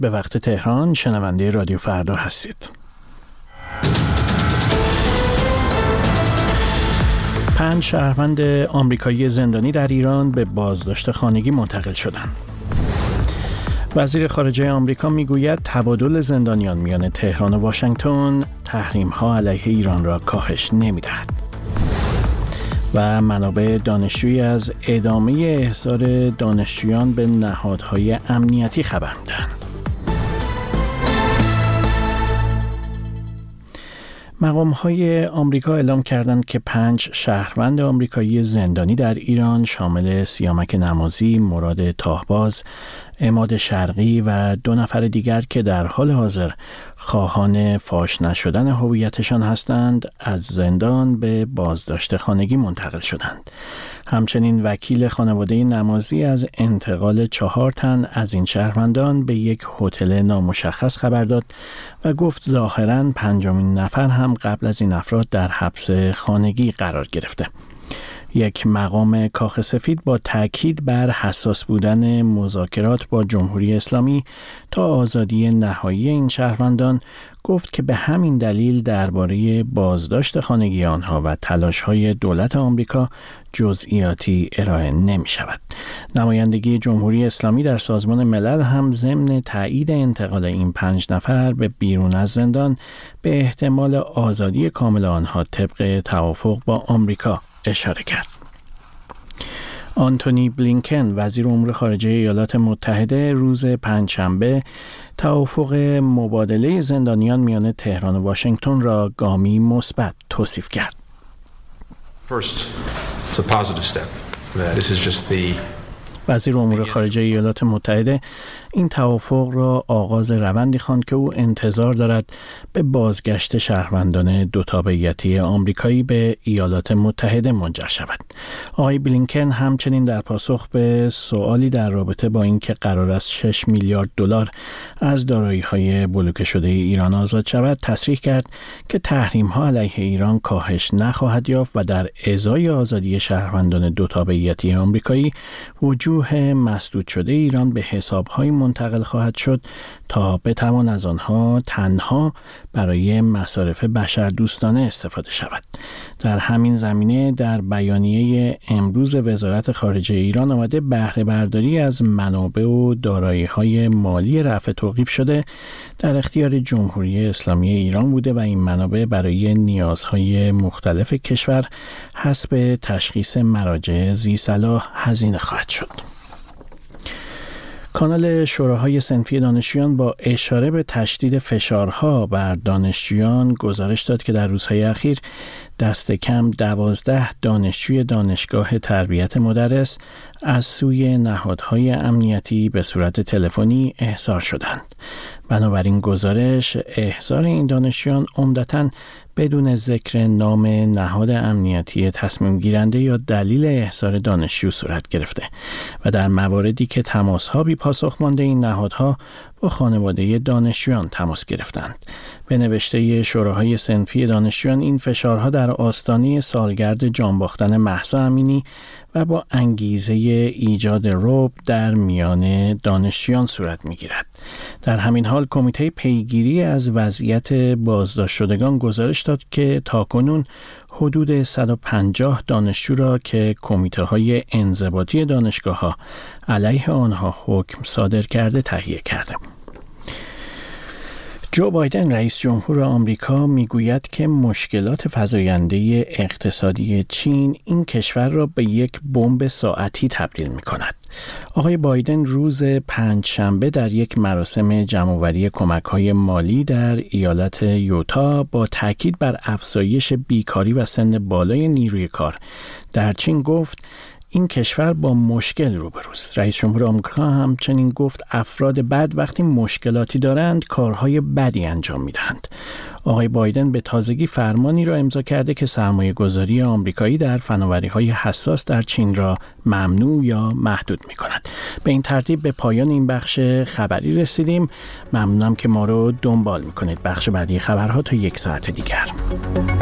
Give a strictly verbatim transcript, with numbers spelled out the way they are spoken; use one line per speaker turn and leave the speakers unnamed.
به وقت تهران، شنونده رادیو فردا هستید. پنج شهروند آمریکایی زندانی در ایران به بازداشت خانگی منتقل شدند. وزیر خارجه آمریکا میگوید تبادل زندانیان میان تهران و واشنگتن تحریم‌ها علیه ایران را کاهش نمی‌دهد. و منابع دانشجویی از ادامه احضار دانشجویان به نهادهای امنیتی خبر می‌دهند. مقام‌های آمریکا اعلام کردند که پنج شهروند آمریکایی زندانی در ایران شامل سیامک نمازی، مراد تاهباز، عماد شرقی و دو نفر دیگر که در حال حاضر خواهان فاش نشدن هویتشان هستند، از زندان به بازداشت خانگی منتقل شدند. همچنین وکیل خانواده نمازی از انتقال چهار تن از این شهروندان به یک هتل نامشخص خبر داد و گفت ظاهراً پنجمین نفر هم قبل از این افراد در حبس خانگی قرار گرفته. یک مقام کاخ سفید با تاکید بر حساس بودن مذاکرات با جمهوری اسلامی تا آزادی نهایی این شهروندان گفت که به همین دلیل درباره بازداشت خانگی آنها و تلاش‌های دولت آمریکا جزئیاتی ارائه نمی شود. نمایندگی جمهوری اسلامی در سازمان ملل هم ضمن تایید انتقال این پنج نفر به بیرون از زندان به احتمال آزادی کامل آنها طبق توافق با آمریکا اشاره کرد. آنتونی بلینکن وزیر امور خارجه ایالات متحده روز پنجشنبه توافق مبادله زندانیان میان تهران و واشنگتن را گامی مثبت توصیف کرد.
First, it's a positive step. This is just the
وزیر امور خارجه ایالات متحده این توافق را آغاز روندی خواند که او انتظار دارد به بازگشت شهروندان دو تابعیتی آمریکایی به ایالات متحده منجر شود. آقای بلینکن همچنین در پاسخ به سوالی در رابطه با اینکه قرار است شش میلیارد دلار از دارایی‌های بلوکه شده ایران آزاد شود، تصریح کرد که تحریم‌ها علیه ایران کاهش نخواهد یافت و در ازای آزادی شهروندان دو تابعیتی آمریکایی وجوه مسدود شده ایران به حساب‌های منتقل خواهد شد تا بتوان از آنها تنها برای مصارف بشردوستانه استفاده شود. در همین زمینه در بیانیه امروز وزارت خارجه ایران آمده بهره برداری از منابع و دارایی‌های مالی رفع توقیف شده در اختیار جمهوری اسلامی ایران بوده و این منابع برای نیازهای مختلف کشور حسب تشخیص مراجع ذی‌صلاح هزینه خواهد شد. کانال شوراهای صنفی دانشجویان با اشاره به تشدید فشارها بر دانشجویان گزارش داد که در روزهای اخیر دست کم دوازده دانشجوی دانشگاه تربیت مدرس از سوی نهادهای امنیتی به صورت تلفنی احضار شدند. بنابراین گزارش احضار این دانشجویان عمدتاً بدون ذکر نام نهاد امنیتی تصمیم گیرنده یا دلیل احضار دانشجو صورت گرفته و در مواردی که تماس‌ها بی پاسخ مانده این نهادها با خانواده دانشجویان تماس گرفتند. به نوشته شوراهای صنفی دانشجویان این فشارها در آستانه سالگرد جان باختن مهسا امینی و با انگیزه ایجاد رعب در میان دانشجویان صورت می‌گیرد. در همین حال کمیته پیگیری از وضعیت بازداشت شدگان گزارش داد که تاکنون حدود صد و پنجاه دانشجو را که کمیته‌های انضباطی دانشگاه‌ها علیه آنها حکم صادر کرده تهیه کرده. جو بایدن رئیس جمهور آمریکا میگوید که مشکلات فزاینده اقتصادی چین این کشور را به یک بمب ساعتی تبدیل می‌کند. آقای بایدن روز پنجشنبه در یک مراسم جمع‌آوری کمک‌های مالی در ایالت یوتا با تاکید بر افزایش بیکاری و سن بالای نیروی کار در چین گفت این کشور با مشکل روبروست. رئیس جمهور آمریکا همچنین گفت افراد بد وقتی مشکلاتی دارند کارهای بدی انجام میدهند. آقای بایدن به تازگی فرمانی را امضا کرده که سرمایه گذاری آمریکایی در فناوری‌های حساس در چین را ممنوع یا محدود می کند. به این ترتیب به پایان این بخش خبری رسیدیم. ممنونم که ما رو دنبال می کنید. بخش بعدی خبرها تا یک ساعت دیگر.